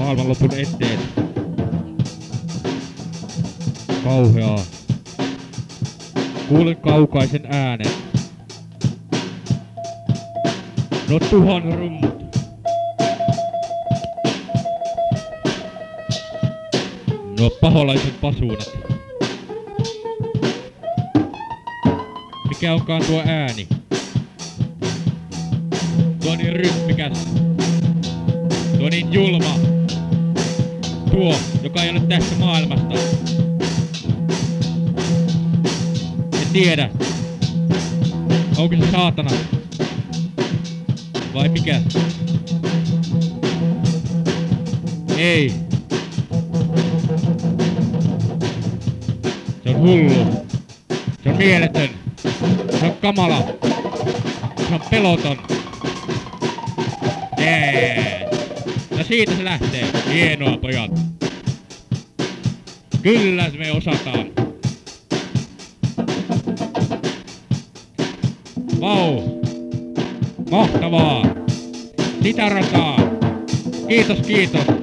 maailmanlopun eteen. Kauheaa. Kuulen kaukaisen äänen. No tuhan rummut. Nuo paholaisen pasuunat. Mikä onkaan tuo ääni? Tuo niin rytmikäs. Tuo niin julma. Tuo, joka ei ole tästä maailmasta. En tiedä. Onko se saatana? Vai mikä? Ei. Se on hullu. Se on mieletön. Se on kamala. Se on peloton. No siitä se lähtee. Hienoa, pojat. Kyllä me osataan. Vau. Mahtavaa. Sitä rataa. Kiitos, kiitos.